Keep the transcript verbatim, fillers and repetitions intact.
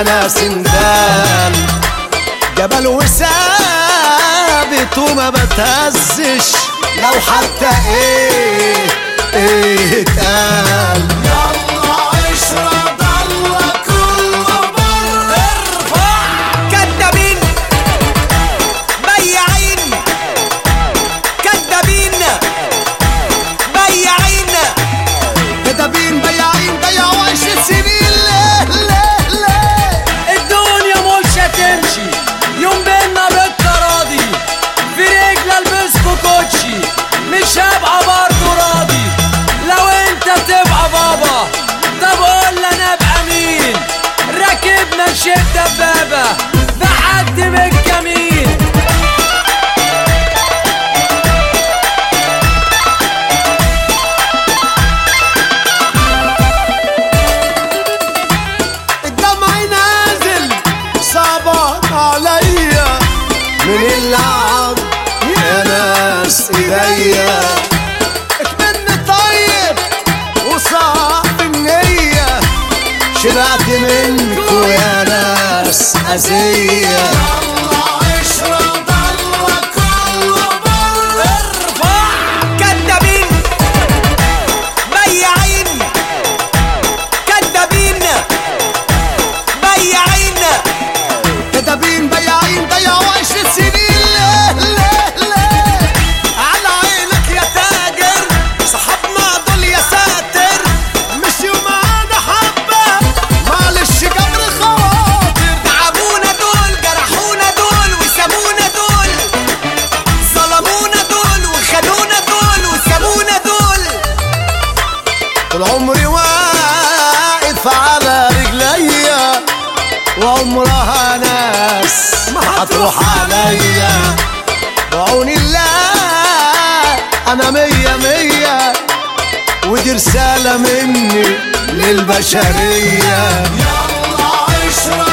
انا سندال جبل وثابت وما بتهزش لو حتى ايه ايه اتقال. يلا اشرب الله كله بره. ارفع كدابين بياعين كدابين بياعين كدابين بياعين بيعوا عيش السنين. ليه ليه ليه الدنيا مش هتمشي يوم بينا بالتراضي في رجل البسكو كوتشي مش هبقى برضه راضي لو انت تبقى بابا. طب قول انا ابقى مين راكبنا نشد دبابه بحد من الكمين. الدمع نازل صعبان عليا من اللعب يا ناس ايديا. اكملني طيب وصعب النية شبعت منكو يا ناس أذية. الله اشرب الله كله بره. ارفع كدابين بياعين كدابين بياعين كدابين بياعين بيعوا عيش السنين. ليه ليه ليه على عينك يا تاجر صحابنا دول يا ساتر مشيوا معانا حبة معلش جبر خواطر. تعبونا دول جرحونا دول وسابونا دول ظلمونا دول وخدونا دول وسابونا دول. طول عمري واقف على رجليا وعمرها ناس ما هتروح عليا. بعون الله انا مية مية ودي رسالة مني للبشرية. يلا اشرب